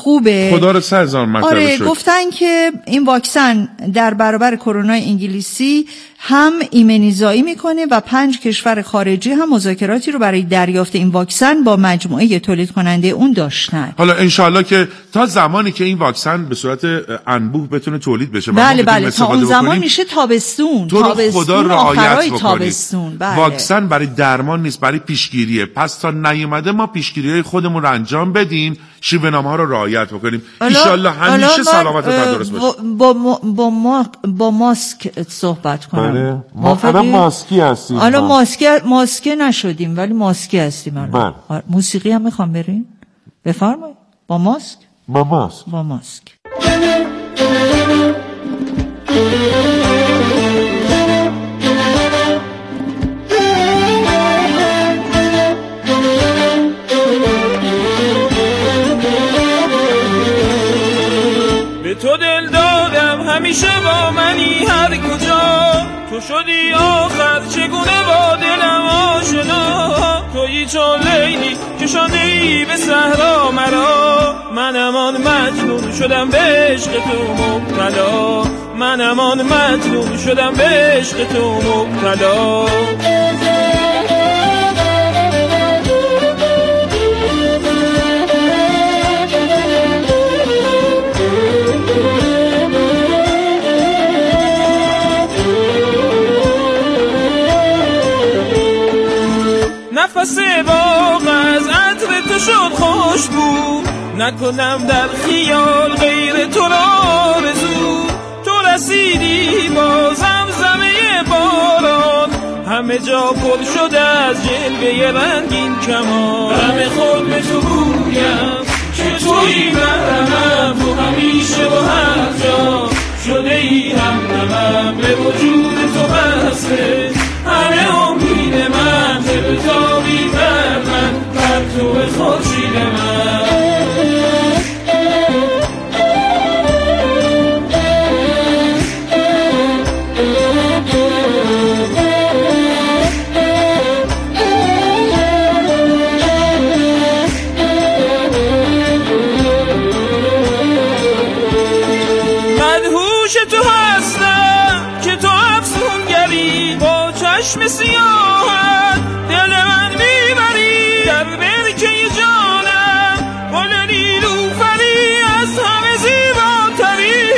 خوبه. خدا رو 100,000 مرتبه آره شد. گفتن که این واکسن در برابر کرونا انگلیسی هم ایمنیزایی میکنه و 5 کشور خارجی هم مذاکراتی رو برای دریافت این واکسن با مجموعه تولید کننده اون داشتن. حالا انشالله که تا زمانی که این واکسن به صورت انبوه بتونه تولید بشه بله تا اون زمان میشه تابستون خدا رعایت بکنید. بله. واکسن برای درمان نیست، برای پیشگیریه. پس تا نیومده ما پیشگیری‌های خودمون رو انجام بدیم، شیوه‌نامه‌ها رو رعایت بکنیم. ان شاءالله همیشه سلامت و تندرست باشیم. با ماسک صحبت کنم. ما الان ماسکی هستیم. الان ماسک نشدیم ولی ماسکی هستیم الان. موسیقی هم میخوام بریم. بفرمایید. با ماسک. به تو دل دادم همیشه با منی هر کجا، تو شدی آخر چگونه با دلم آشنا، تویی چون لیلی کشانده‌ای به صحرا مرا، منم آن مجنون شدم به عشق تو مبتلا، منم آن مجنون شدم به عشق تو مبتلا. نفس باغ از عطر تو شد خوشبو، نکنم در خیال غیر تو را آرزو، تو رسیدی با زمزمه باران، همه جا پر شده از جلوه رنگین کمان، غم خود به تو گویم که تویی محرمم، تو همیشه و هر جا شده ای همدمم، به وجود تو بسته همه امید من، که به تابی بر من پرتو خورشید من. مدهوش تو هستم که تو افسونگری، با چشم سیاهت دل من میبری، در برکه جانم گل نیلوفری از همه زیباتری،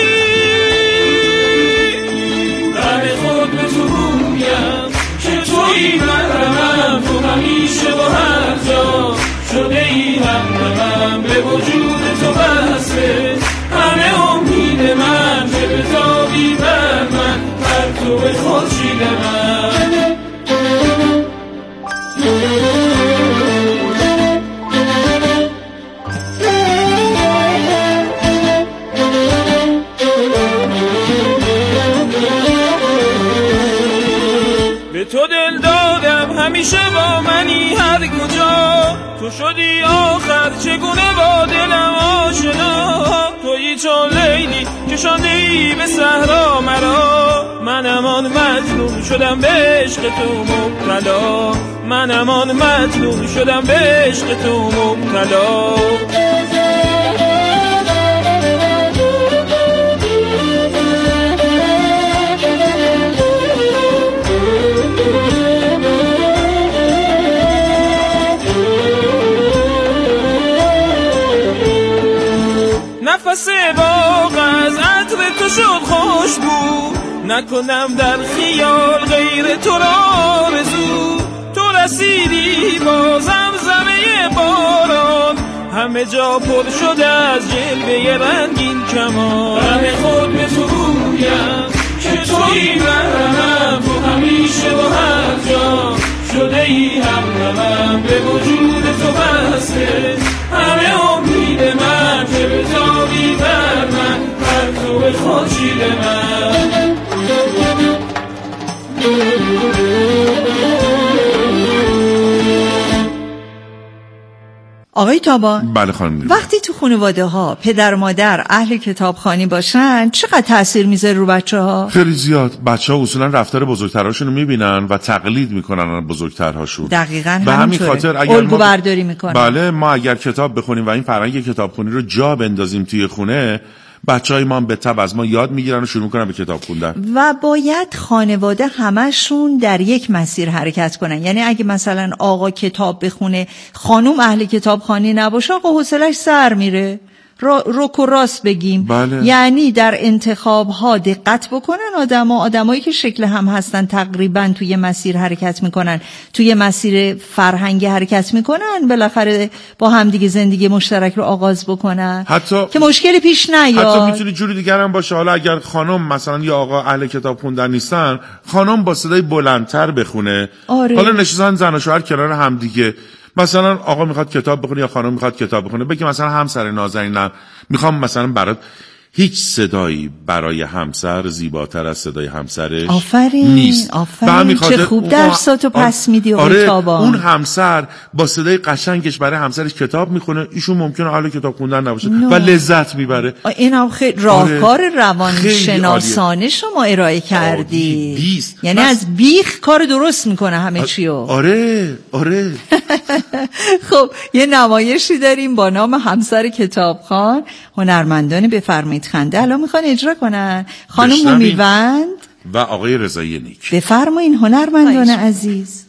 غم خود به تو گویم که تویی محرمم، تو همیشه و هر جا شده ای همدمم، به وجود تو بسته همه امید من، که به تابی بر من پرتو خورشید من. به تو دل دادم همیشه با منی هر کجا، تو شدی آخر چگونه با دلم آشنا، تویی چون لیلی کشانده‌ای به صحرا مرا، منم آن مجنون شدم به عشق تو مبتلا، منم آن مجنون شدم به عشق تو مبتلا. نفس باغ از عطر تو شد خوشبو، نکنم در خیال غیر تو را آرزو، تو رسیدی با زمزمه باران، همه جا پر شده از جلوه رنگین کمان، غم خود به تو گویم که تویی محرمم، تو همیشه و هر جا شده ای همدمم، به وجود تو بسته همه امید من، که به تابی بر من پرتو خورشید من. آقای تابان. بله خانم. وقتی تو خانواده ها پدر مادر اهل کتابخوانی باشن چقدر تاثیر میذاره رو بچه‌ها؟ خیلی زیاد. بچه‌ها اصولا رفتار بزرگتراشون رو میبینن و تقلید میکنن از بزرگترهاشون. دقیقاً به همین خاطر اگر الگو برداری میکنن. بله، ما اگر کتاب بخونیم و این فرهنگ کتابخونی رو جا بندازیم توی خونه، بچهای ما هم به تبع از ما یاد میگیرن و شروع میکنن به کتاب خوندن. و باید خانواده همشون در یک مسیر حرکت کنن. یعنی اگه مثلا آقا کتاب بخونه، خانم اهل کتابخوانی نباشه، آقا حوصله‌اش سر میره. روک و راست بگیم. بله. یعنی در انتخاب ها دقت بکنن آدمایی که شکل هم هستن، تقریبا توی مسیر حرکت میکنن، توی مسیر فرهنگی حرکت میکنن، بالاخره با هم دیگه زندگی مشترک رو آغاز بکنن حتی که مشکلی پیش نیاد. حتی میتونه جوری دیگر هم باشه. حالا اگر خانم مثلا یا آقا اهل کتاب خوندن نیستن، خانم با صدای بلندتر بخونه. آره. حالا نشستن زن و شوهر کنار هم دیگه، مثلا آقا میخواد کتاب بخونه یا خانم میخواد کتاب بخونه، بگه مثلا همسر نازنینم میخوام مثلا برات، هیچ صدایی برای همسر زیباتر از صدای همسرش نیست. آفرین. چه خوب درساتو پس میدی. آره، اون همسر با صدای قشنگش برای همسرش کتاب میخونه، ایشون ممکنه اهل کتاب خوندن نباشه و لذت میبره. اینم خیلی راهکار روانشناسانه شما ارائه کردی. یعنی از بیخ کار درست میکنه همه چیو. آره. خب یه نمایشی داریم با نام همسر کتابخوان. هنرمندان بفرمایید خنده الان میخوان اجرا کنن. خانم مومیوند و آقای رضایی نیک. بفرمایین هنرمندان عزیز.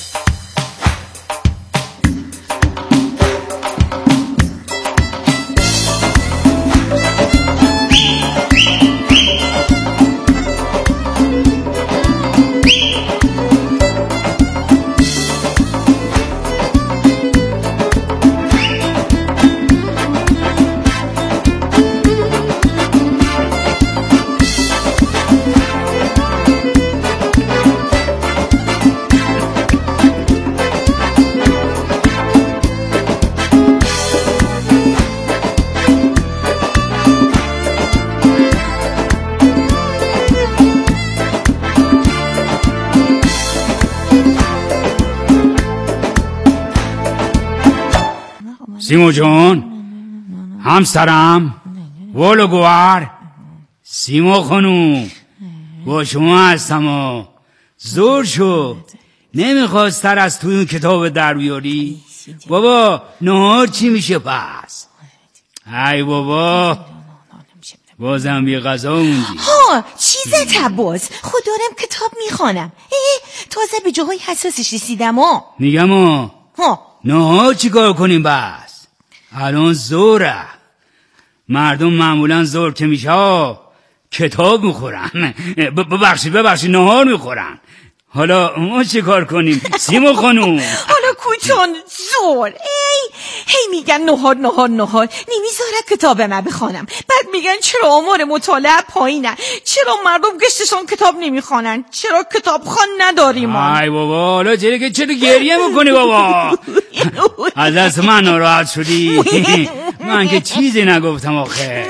سیمو جون، همسرم، ولوگوار، سیمو خانوم، با شما هستم و زور شو. نمیخواستر از توی اون کتاب در بیاری؟ بابا نهار چی میشه پس؟ ای بابا بازم بی غذا موندی. چیزت عباس، خوددارم کتاب میخوانم. تازه به جاهای حساسش رسیدم. میگم نهار چی کار کنیم بس؟ الان زوره. مردم معمولا زور که میشه کتاب میخورن. ببخشید نهار میخورن. حالا ما چه کار کنیم سیمو خانوم؟ حالا کوچون زور. هی میگن نهار نمیذاره کتاب من بخوانم. بعد میگن چرا آمار مطالعه پایینه، چرا مردم گشتشون کتاب نمیخوانن، چرا کتابخوان نداریم. ای بابا حالا چرا گریه میکنی بابا؟ از دست من ناراحت شدی؟ من که چیزی نگفتم آخه.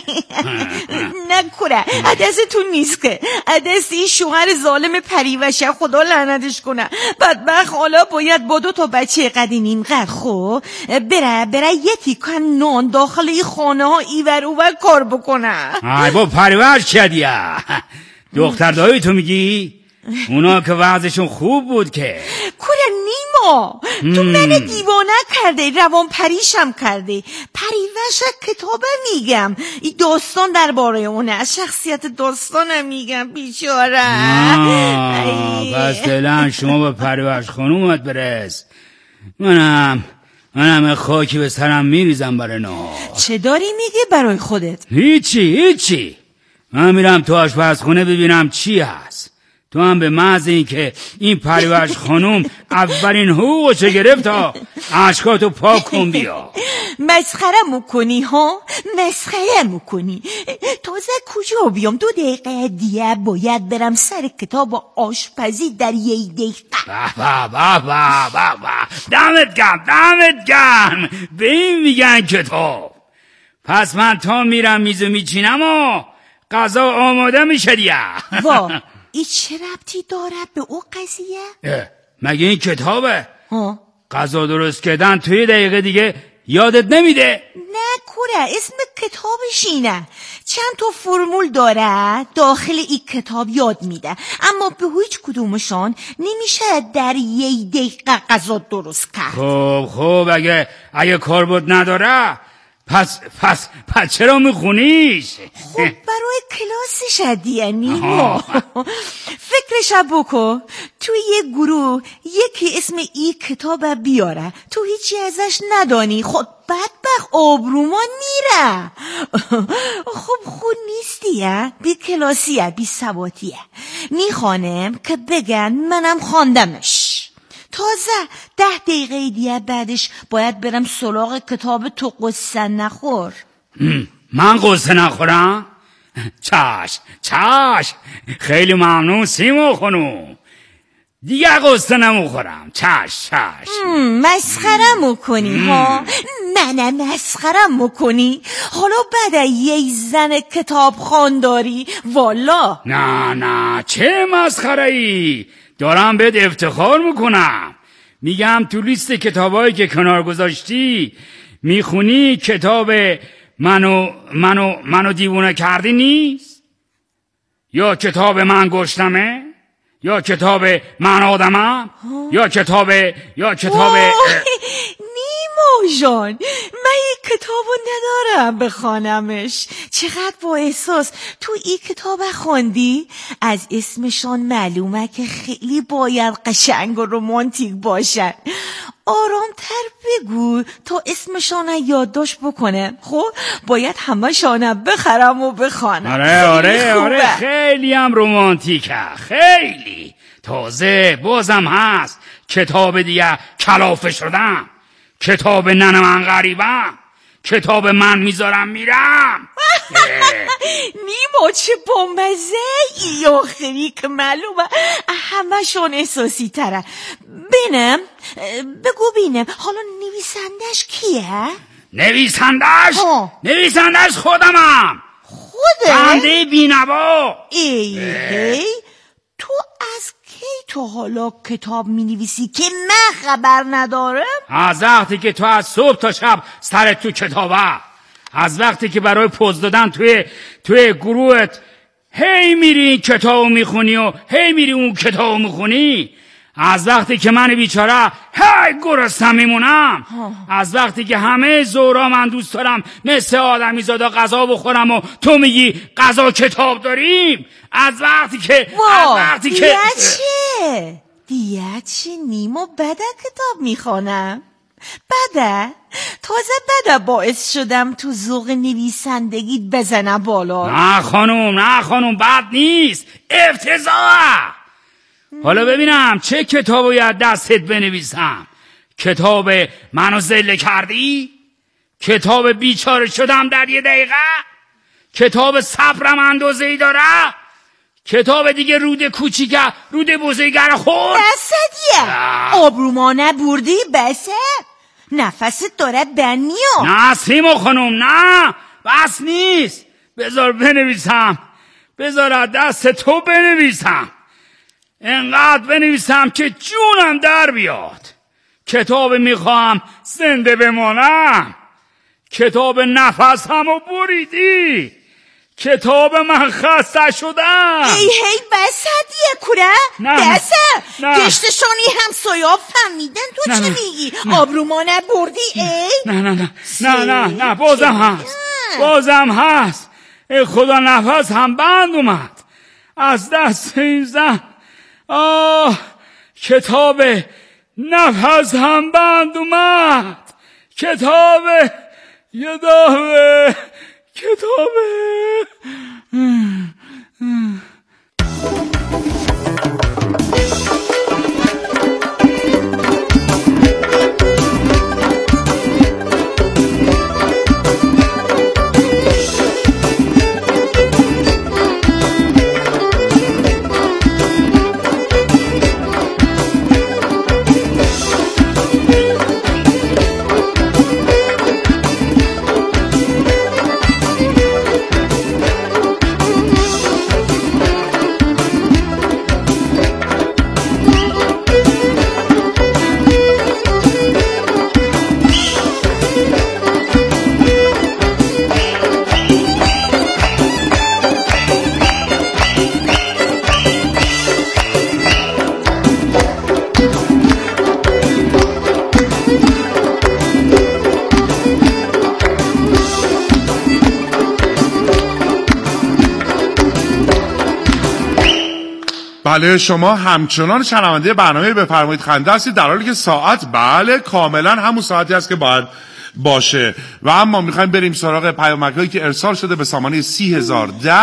نکنه عدستون نیست که عدست این شوهر ظالم پریوشه، خدا لعنتش کنه. بدبخت حالا باید با 2 تا بچه قدیم اینقدر خب بره یکی کن نان داخل این خانه ها ایور اوور کار بکنه. ای با پریوش کردیه دختر دایی تو میگی؟ اونا که وضعشون خوب بود که. کوره نیما تو من دیوانه کرده، روان پریشم کرده. پریوش کتابه میگم، این داستان درباره اونه، از شخصیت داستانم میگم بیچاره. پس دلن شما به پریوش خانومت برس. منم خاکی به سرم میریزم برای نهار. چه داری میگه برای خودت؟ هیچی. من میرم تو آشپزخونه ببینم چی هست. تو هم به محض این که این پریوش خانوم اولین حقوقشو گرفت تا اشکاتو پاک کن بیا. مسخره میکنی ها؟ مسخره میکنی؟ تازه کجا بیام؟ 2 دقیقه دیگه باید برم سر کتاب آشپزی در 1 دقیقه. دمت گرم. به این میگن کتاب. پس من تا میرم میزو میچینم و غذا آماده میشه دیگه. این چه ربطی داره به او قضیه؟ مگه این کتابه؟ غذا درست کردن توی 1 دقیقه دیگه یادت نمیده؟ نه کوره، اسم کتابش اینه. چند تا فرمول داره داخل این کتاب یاد میده، اما به هیچ کدومشان نمیشه در 1 دقیقه غذا درست کرد. خب اگه کاربرد نداره پس چرا میخونیش؟ خب برای کلاسش دیگه نیمو. فکرش بکن توی یه گروه یکی اسم این کتاب بیاره، تو هیچی ازش ندانی، خب بدبخت آبرومان میره. خب خود نیستیه، بی کلاسیه، بی سواتیه. میخوانم که بگن منم خواندمش. تازه 10 دقیقه دیگه بعدش باید برم سراغ کتاب تو قصه نخور. من قصه نخورم؟ چشم خیلی ممنون سیما خانوم، دیگه قصه نمیخورم. چشم مسخره میکنی ها؟ نه مسخره میکنی؟ حالا بعد یه زن کتاب خوانداری والا. نه چه مسخره ای، دارم بهت افتخار میکنم. میگم تو لیست کتابایی که کنار گذاشتی میخونی کتاب منو دیوونه کردی نیست؟ یا کتاب من گشتمه؟ یا کتاب من آدمم؟ یا کتاب نیمو جان، من این کتابو ندارم بخوانمش. چقدر با احساس تو این کتاب خوندی؟ از اسمشان معلومه که خیلی باید قشنگ و رومانتیک باشن. آرامتر بگو تا اسمشان یادداشت بکنه. خب باید همه شانه بخرم و بخوانم. آره خیلی هم رومانتیکه، خیلی. تازه بازم هست کتاب دیگه کلافه شدم، کتاب ننه من غریبم، کتاب من میذارم میرم. نیما چه بامزه ای آخری که معلومه همه شون احساسی تره. بگو بینم حالا نویسندش کیه؟ نویسندش خودمم. بنده بینوا. ای تو از کی تو حالا کتاب می نویسی که من خبر ندارم؟ از وقتی که تو از صبح تا شب سرت تو کتابه، از وقتی که برای پوز دادن توی گروهت هی میری این کتابو میخونی و هی میری اون کتابو میخونی، از وقتی که من بیچاره هی گرسنه میمونم، از وقتی که همه زورا من دوست دارم مثل آدمی زادا غذا بخورم و تو میگی غذا کتاب داریم، از وقتی که دیگه چه نیمو بده کتاب میخوانم؟ تازه باعث شدم تو ذوق نویسندگیت بزنه بالا. نه خانوم بد نیست، افتضاحه. حالا ببینم چه کتابو از دستت بنویسم؟ کتاب منو ذله کردی؟ کتاب بیچاره شدم در 1 دقیقه؟ کتاب صبرم اندازه‌ای داره؟ کتاب دیگه رود کوچیکه رود بزرگه خورد؟ بسه دیگه آبرومانه بردی بسه؟ نفست داره بنیو. نه سیما خانوم نه بس نیست، بذار بنویسم، بذار از دست تو بنویسم، انقدر بنویسم که جونم در بیاد. کتاب میخوام زنده بمانم، کتاب نفسمو بریدی، کتاب من خسته شدم. هی بسه دیگه کوره بسه. گشتشانی هم سویا فهمیدن تو چه میگی؟ آبرومانه بردی ای؟ نه بازم هست ای خدا نفس هم بند اومد از دست این زن. کتاب نفس هم بند اومد، کتاب یدامه کتابه. بله شما همچنان شنونده برنامه بفرمایید خنده هستید، در حالی که ساعت بله کاملا همون ساعتی است که باید باشه. و اما میخوایم بریم سراغ پیامک‌هایی که ارسال شده به سامانه 3010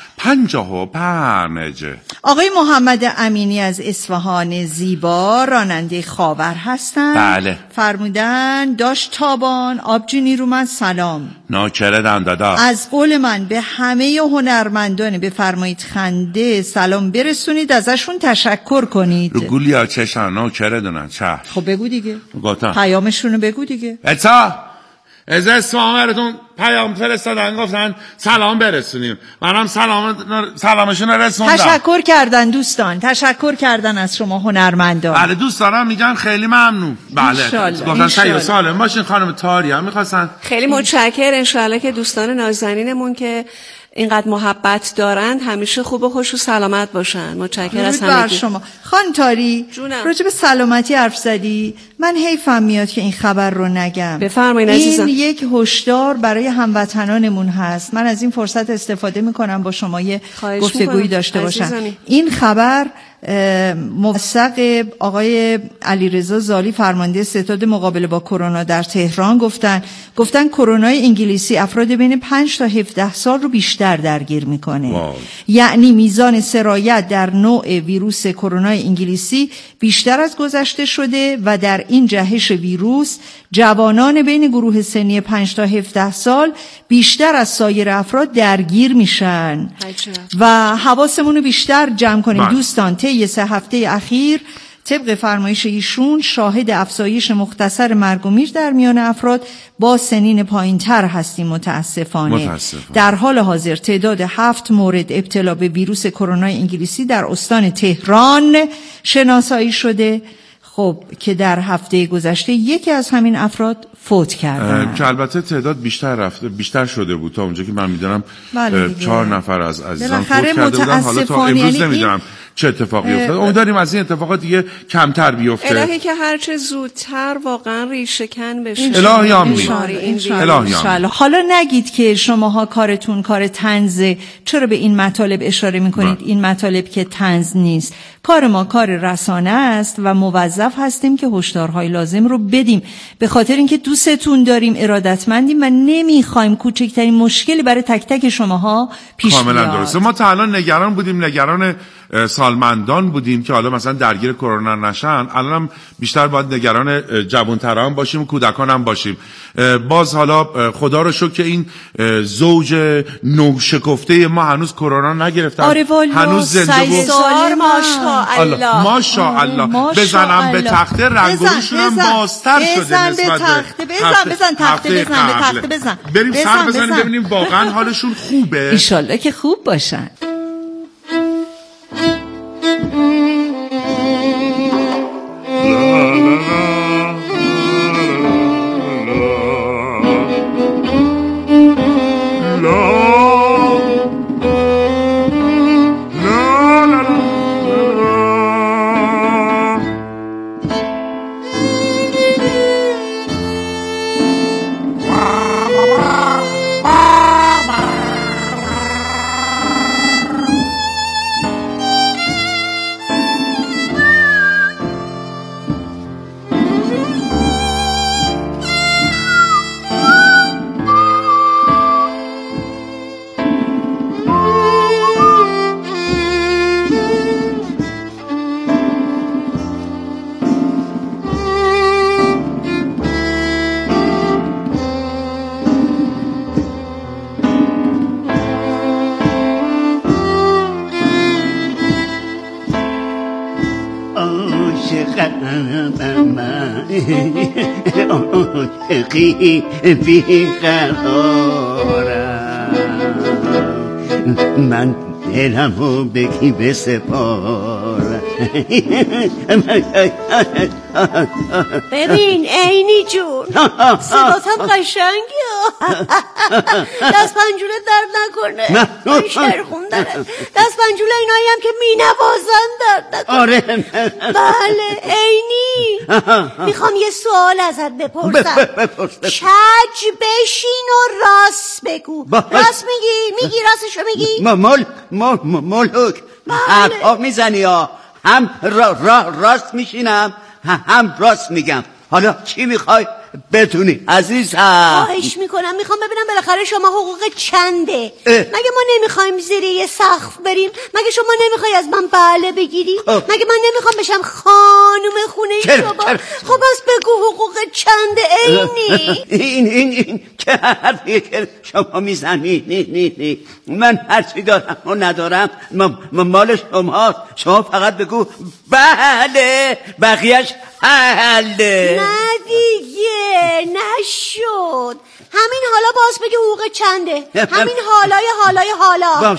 55. آقای محمد امینی از اصفهان زیبا راننده خاور هستند. بله. فرمودن داشت تابان آبجی نیرومند سلام. ناکردم دادا. از قول من به همه هنرمندان بفرمایید خنده سلام برسونید، ازشون تشکر کنید. رو گولیا چشن ناکردن چه. خب بگو دیگه. گفتم. پیامشونو بگو دیگه. اتا از اصفهان براتون پیام فرستادن گفتن سلام برسونیم. منم سلامشون رسوندم. تشکر کردن دوستان، تشکر کردن از شما هنرمندان. بله دوستانم میگن خیلی ممنون. بله گفتن سعی سالم باشین. خانم تاری هم میخواستن خیلی متشکر. انشالله که دوستان نازنینمون که اینقدر محبت دارند همیشه خوب و خوش و سلامت باشن. متشکر از همگی. شما خانم تاری راجع به سلامتی حرف زدی، من حیفم میاد که این خبر رو نگم. بفرمایید عزیزم. این یک هشدار برای هموطنانمون هست. من از این فرصت استفاده میکنم با شما یه گفتگویی داشته باشم. این خبر موثق آقای علیرضا زالی فرمانده ستاد مقابله با کرونا در تهران گفتن کرونای انگلیسی افراد بین 5 تا 17 سال رو بیشتر درگیر میکنه. یعنی میزان سرایت در نوع ویروس کرونای انگلیسی بیشتر از گذشته شده و در این جهش ویروس جوانان بین گروه سنی 5 تا 17 سال بیشتر از سایر افراد درگیر میشن و حواسمون رو بیشتر جمع کنیم. دوستان طی 3 هفته اخیر طبق فرمایش ایشون شاهد افزایش مختصر مرگ و میر در میان افراد با سنین پایین‌تر هستیم متاسفانه. در حال حاضر تعداد 7 مورد ابتلا به ویروس کرونا انگلیسی در استان تهران شناسایی شده. خب که در هفته گذشته یکی از همین افراد فوت کردن که البته تعداد بیشتر شده بود. تا اونجا که من میدونم 4 نفر از عزیزان فوت کرده بودن. حالا تا امروز نمیدونم چه اتفاقی افتاد. امیدواریم از این اتفاقات دیگه کمتر بیفته. الهی که هرچه زودتر واقعا ریشه‌کن بشه. الهی آمین. حالا نگید که شماها کارتون کار طنزه. چرا به این مطالب اشاره میکنید؟ این مطالب که طنز نیست. کار ما کار رسانه است و موظف هستیم که هشدارهای لازم رو بدیم. به خاطر اینکه دوستتون داریم، ارادتمندیم و نمیخوایم کوچکترین مشکلی برای تک تک شماها پیش بیاد. کاملا درسته. ما تا الان نگران سالمندان بودیم که حالا مثلا درگیر کرونا نشن. الان بیشتر باید نگران جوانتران باشیم و کودکان هم باشیم. باز حالا خدا رو شکر که این زوج نوشکفته ما هنوز کرونا نگرفتن. هنوز زنده و ماشاءالله بزنم به تخته رنگوشون هم بازتر شده نسبت بزن تخته بریم سر بزنیم ببینیم واقعا حالشون خوبه. انشالله که خوب باشن. من دلمو بگی بسپار. ببین عینی جون صداتم قشنگه. دست پنجوله درد نکنه. من شعر خوندنه. دست پنجوله اینایی هم که می نوازن درد نکنه. آره بله عینی. میخوام یه سوال ازت بپرسم. کج بشین و راست بگو. راست میگی راستشو میگی. ملک حرفا میزنی ها، هم راست میشینم هم راست میگم. حالا چی میخوای بدونی عزیزم؟ خواهش میکنم، میخوام ببینم بالاخره شما حقوق چنده؟ مگه ما نمیخوایم زیر یه سقف بریم؟ مگه شما نمیخوای از من بله بگیری؟ مگه من نمیخوام بشم خانم خونه شما؟ خب بس بگو حقوق چنده عینی؟ این که حرفیه که شما میزنی. من هرچی دارم و ندارم مال شماست. شما فقط بگو بله، بقیهش حله. نه دیگه نشد. همین حالا باز بگی حقوق چنده. همین حالا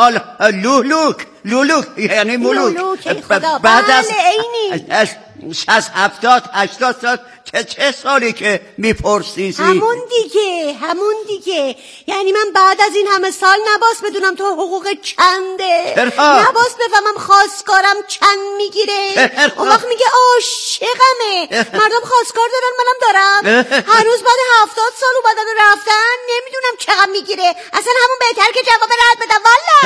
لولوک یعنی ملوک. خدا بعد از عینی 60 70 80 سال چه سالی که میپرسی؟ همون دیگه یعنی من بعد از این همه سال نباس بدونم تو حقوق چنده؟ نباس بفهمم خواستگارم چند میگیره؟ اون وقت میگه عاشقمه. مردم خواستگار دارن، منم دارم. هنوز بعد 70 سال اومدن و رفتن نمیدونم چقدر میگیره. اصلا همون بهتر که جواب رد بدم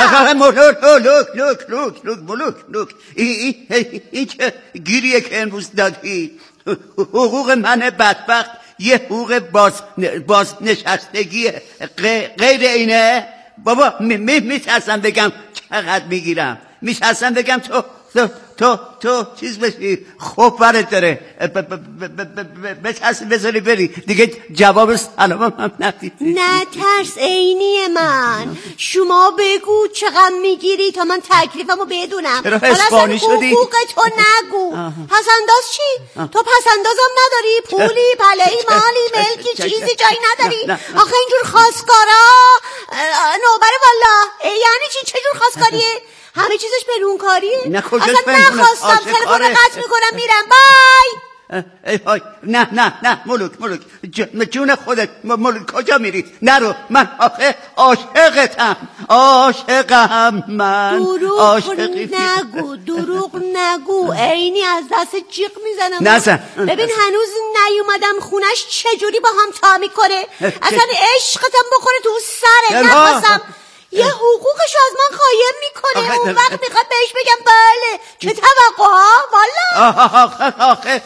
والله. ملوک این که گیریه که امروز دادی حقوق من بدبخت یه حقوق بازنشستگیه، غیر اینه؟ بابا میترسم بگم چقدر میگیرم، میترسم بگم تو چیز بشی خوب برت داره بذاری بری دیگه. جواب سلامم هم ندیدی. نه ترس عینی من، شما بگو چقدر میگیری تا من تکلیفمو بدونم. چرا اسپانی شدی؟ حقوق تو نگو. پسنداز چی؟ تو پسندازم نداری؟ پولی پلهی مالی ملکی چیزی جایی نداری؟ آخه اینجور خواستگارا نوبره والله. یعنی چی؟ چجور خواستگاریه؟ همه چیزش برونکاریه. اصلا نخواستم، تلفن قطع میکنم میرم. بای. نه ملوک جون خودت ملوک کجا میری؟ نرو، من آخه عاشقم من. دروغ نگو عینی از دست جیغ میزنم. نزن. ببین هنوز نیومدم خونش چجوری با هم تا میکنه. اصلا عشقتم بخوره تو سره. نخواستم. یه حقوقشو از من قایم میکنه. اون وقت میخواد بهش بگم بله. چه توقع ها والا. آخه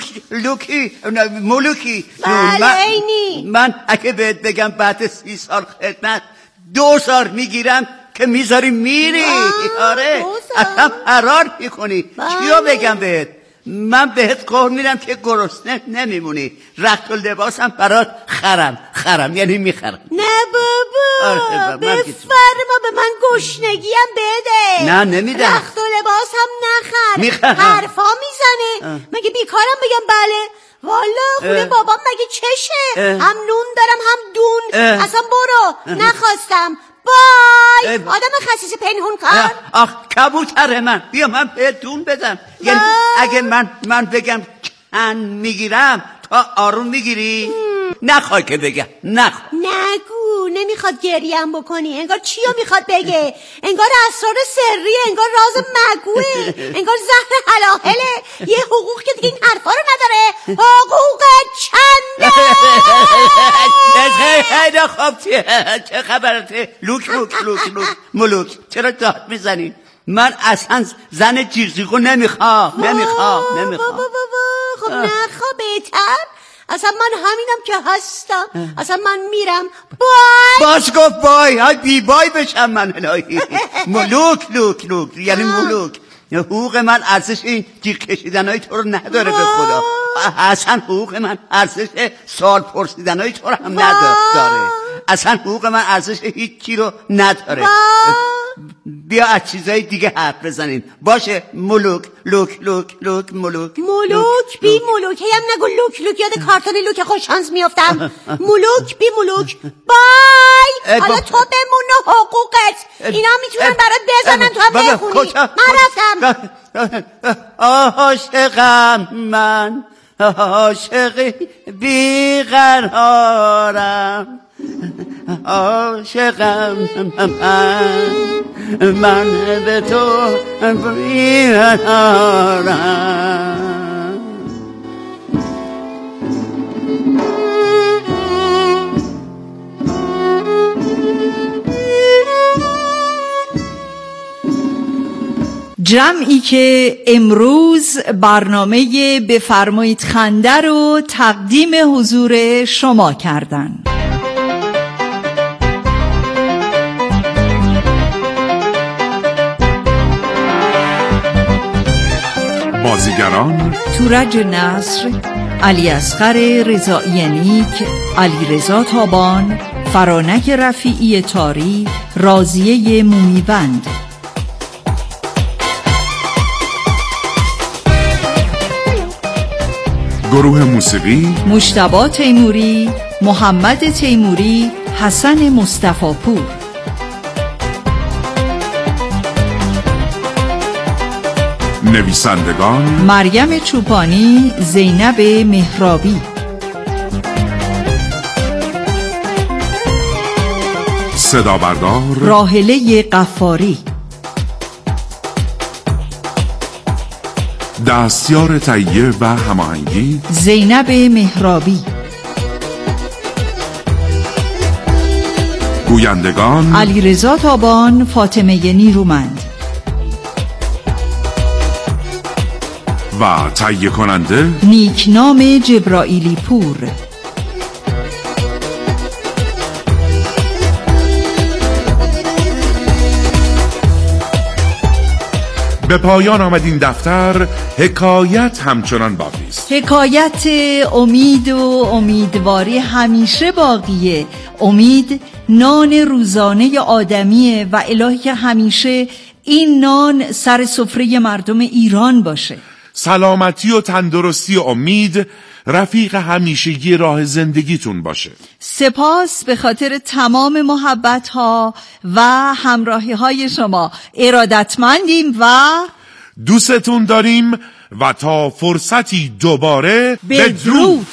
ملوکی بله عینی. من اگه بهت بگم بعد 30 سال خدمت 2 سال میگیرم که میذاری میری. آره اصلا فرار میکنی. چیو بگم بهت؟ من بهت قول میدم که گرسنه نمیمونی. رخت و لباسم برات خرم یعنی میخرم. نه بابا بفرما به من گشنگیم بده. نه نمیدم. رخت و لباسم نخر. میخرم. حرفا میزنه. مگه بیکارم بگم بله؟ والا خونه بابام مگه چشه؟ هم نون دارم هم دون. اصلا برو. نخواستم. بای. آدم خسیس پنهون کار. آخ کبوتر من، بیا من بهت دون بدم. یعنی اگه من بگم چند میگیرم تا آروم میگیری؟ نخوای که بگم. نگو. نمیخواد گریم بکنی. انگار چیو میخواد بگه؟ انگار اسرار سریه، انگار راز مگوه، انگار زهر حلاحله. یه حقوق که دیگه این حرفا رو نداره. حقوق چنده؟ خیلی خوب. چه خبرته؟ ملوک چرا داد میزنی؟ من اصلا زن جیغجیغو نمیخوام. خب نخوا بهتر. اصلا من همینم که هستم. اصلا من میرم. بای. باش گفت بای. های بی بای بشم من الهی. ملوک یعنی ملوک. حقوق من ارزش این جیغ کشیدنهای تو رو نداره به خدا. اصلا حقوق من ارزش سوال پرسیدنهای تو رو هم نداره. اصلا حقوق من ارزش هیچی رو نداره. بیا از چیزای دیگه حرف بزنیم. باشه ملوک بی ملوکی هم نگو. لوک یاد کارتون لوک خوششانس میافتم. ملوک بی ملوک. بای. حالا تو بمون و حقوقت اینا میتونن برات بزنن تو هم بخونی. من رفتم. عاشقم من، عاشق بیقرارم، عاشقم من به تو بیقرارم. جمعی که امروز برنامه بفرمایید خنده رو تقدیم حضور شما کردن. بازیگران: تورج نصر، علی اصغر رضایی نیک، علی رضا تابان، فرانک رفیعی تاری، راضیه مومیوند. گروه موسیقی: مجتبی تیموری، محمد تیموری، حسن مصطفی پور. نویسندگان: مریم چوپانی، زینب مهرابی. صدا بردار: راحله قفاری. دستیار تهیه و هماهنگی: زینب مهرابی. گویندگان: علی رضا تابان، فاطمه نیرومند. و تهیه کننده: نیکنام جبرائیلی پور. به پایان آمد این دفتر. حکایت همچنان باقی است. حکایت امید و امیدواری همیشه باقیه. امید نان روزانه آدمیه و الهی که همیشه این نان سر سفره مردم ایران باشه. سلامتی و تندرستی و امید رفیق همیشگی راه زندگیتون باشه. سپاس به خاطر تمام محبت ها و همراهی های شما. ارادتمندیم و دوستتون داریم و تا فرصتی دوباره بدرود.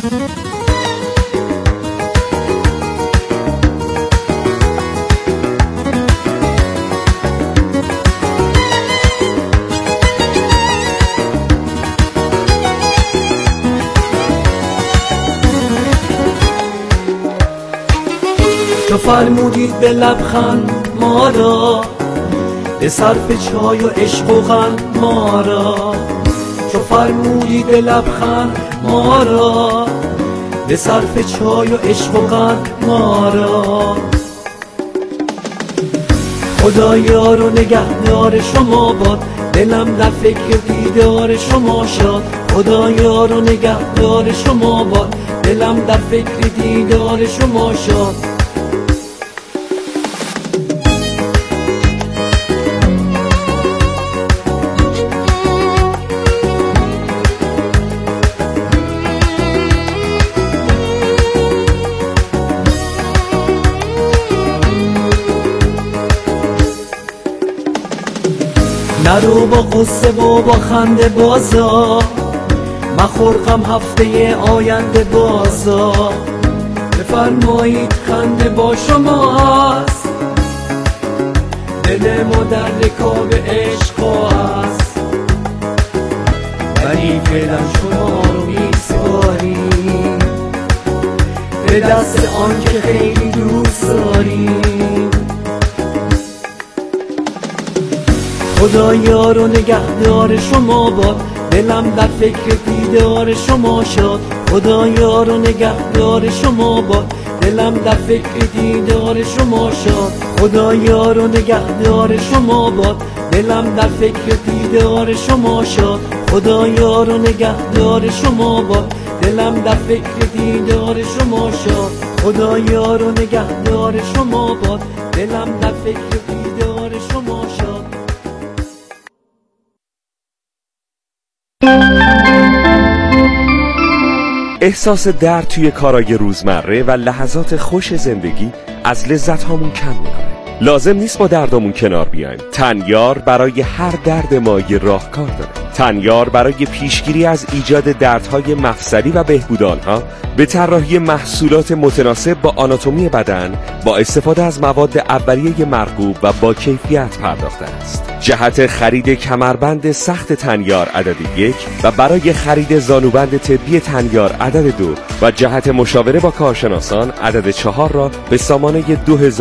تو فرمودید به لبخند ما را، به صرف چای و عشق و قند ما را. تو فرمودید به لبخند ما را، به صرف چای و عشق و قند ما را. خدا یار و نگهدار شما باد، دلم در فکر دیدار شما شاد. خدا یار و نگهدار شما باد، دلم در فکر دیدار شما شاد. نرو با قصه و با خنده بازا، مخورقم هفته آینده بازا. بفرمایید خنده با شما هست، دل ما در رکاب عشق هست. ولی فعلا شما رو میسپاریم به دست آن که خیلی دوست داریم. خدا یار و نگهدار شما باد، دلم در فکر دیدار شما شاد. خدا یار و نگهدار شما باد، دلم در فکر دیدار شما شاد. خدا یار و نگهدار شما باد، دلم در فکر دیدار شما شاد. خدا یار و نگهدار شما باد، دلم در فکر دیدار شما شاد. خدا یار و نگهدار شما باد، دلم در فکر دیدار شما شاد. احساس درد توی کارای روزمره و لحظات خوش زندگی از لذت هامون کم میکنه. لازم نیست با دردامون کنار بیایم. تنیار برای هر درد ما یه راهکار داره. تنیار برای پیشگیری از ایجاد دردهای مفصلی و بهبود آنها به طراحی محصولات متناسب با آناتومی بدن با استفاده از مواد اولیه مرغوب و با کیفیت پرداخته است. جهت خرید کمربند سخت تنیار عدد 1 و برای خرید زانوبند طبی تنیار عدد 2 و جهت مشاوره با کارشناسان عدد 4 را به سامانه 2000